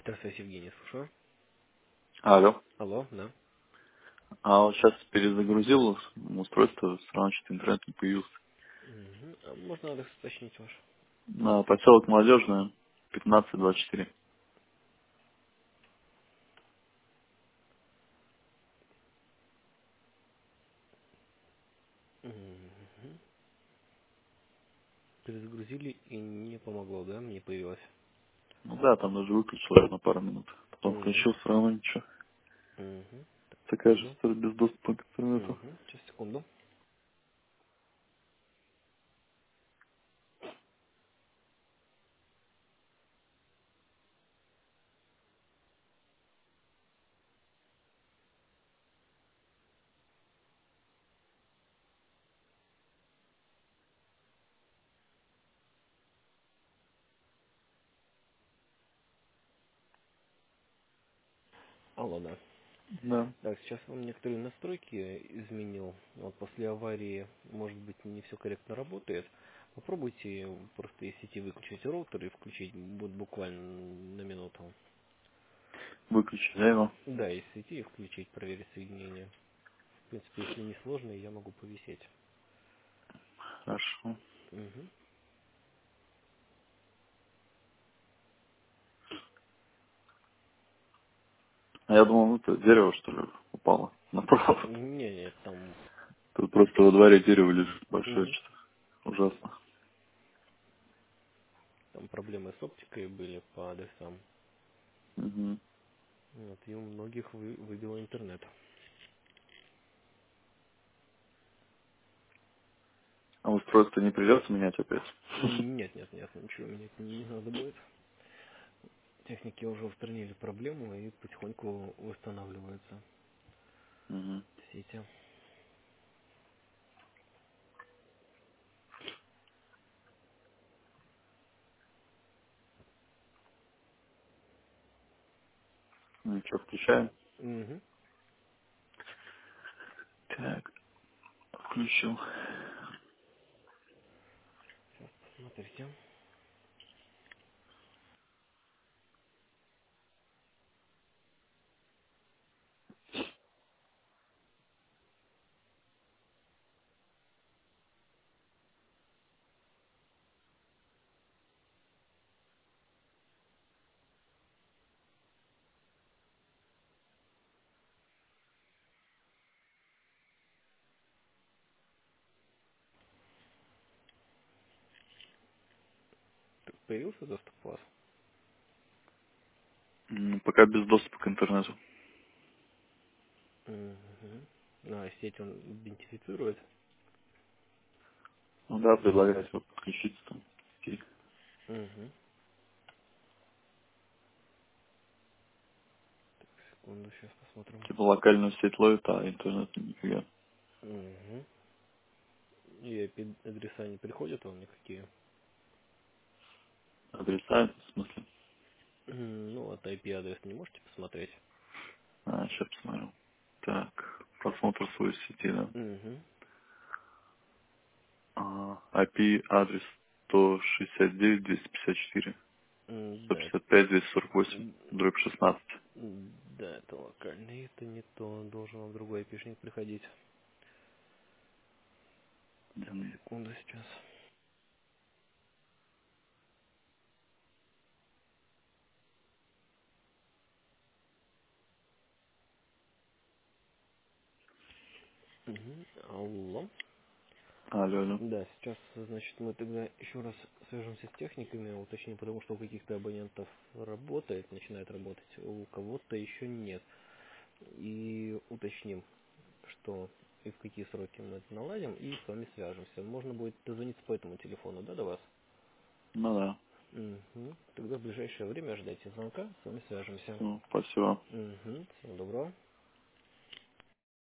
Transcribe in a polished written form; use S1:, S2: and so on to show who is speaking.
S1: Здравствуйте, Евгений, слушаю.
S2: Алло.
S1: Алло, да.
S2: А вот сейчас перезагрузил устройство, сразу что-то интернет не появился.
S1: Мгм. А можно адрес уточнить ваш?
S2: На поселок Молодежная, 1524.
S1: Мгм. Перезагрузили и не помогло, да? Не появилось.
S2: Ну да, там даже выключил на пару минут. Потом
S1: Угу.
S2: включил, все равно ничего.
S1: Угу.
S2: Такая же
S1: Секунду.
S2: история без доступа к интернету.
S1: Угу. Сейчас, секунду. Алло, да.
S2: Да.
S1: Так, сейчас вам некоторые настройки изменил. Вот после аварии, может быть, не все корректно работает. Попробуйте просто из сети выключить роутер и включить будет буквально на минуту.
S2: Выключил я его.
S1: Да, из сети и включить, проверить соединение. В принципе, если не сложно, я могу повисеть.
S2: Хорошо.
S1: Угу.
S2: А я думал, ну это дерево, что ли, упало на провод.
S1: Не, там,
S2: Тут просто во дворе дерево лежит большое,
S1: мгм,
S2: что-то ужасно.
S1: там проблемы с оптикой были по адресам.
S2: Угу.
S1: Вот, и у многих выбило интернет.
S2: А устройство не придется менять опять?
S1: Нет, ничего менять не надо будет. Техники уже устранили проблему и потихоньку восстанавливаются
S2: Угу.
S1: сети.
S2: Ну что, включаем?
S1: Угу.
S2: Так, включил.
S1: Сейчас посмотрите. Так, появился доступ у вас?
S2: Пока без доступа к интернету.
S1: Угу. А, сеть он идентифицирует.
S2: Ну да, предлагаю его подключиться там.
S1: Угу. Секунду, сейчас посмотрим.
S2: Типа локальную сеть ловит, а интернет нифига.
S1: Угу. И IP-адреса не приходят вам никакие?
S2: Адреса, в смысле?
S1: Ну, от IP-адрес не можете посмотреть?
S2: А, сейчас посмотрю. Так, просмотр своей сети, да.
S1: Угу.
S2: IP адрес 169 254
S1: Да,
S2: 155 248
S1: м,
S2: дробь 16.
S1: да, это локальный, это не то, он должен вам другой айпишник приходить. Так, секунду сейчас. Угу. Алло.
S2: Алло, алло.
S1: Да, сейчас, значит, мы тогда еще раз свяжемся с техниками, уточним, потому что у каких-то абонентов работает, начинает работать, у кого-то еще нет. И уточним, что и в какие сроки мы это наладим, и с вами свяжемся. Можно будет дозвониться по этому телефону, да, до вас?
S2: Ну да.
S1: Угу. Тогда в ближайшее время ждайте звонка, с вами свяжемся.
S2: Все, спасибо.
S1: Угу. Всего доброго.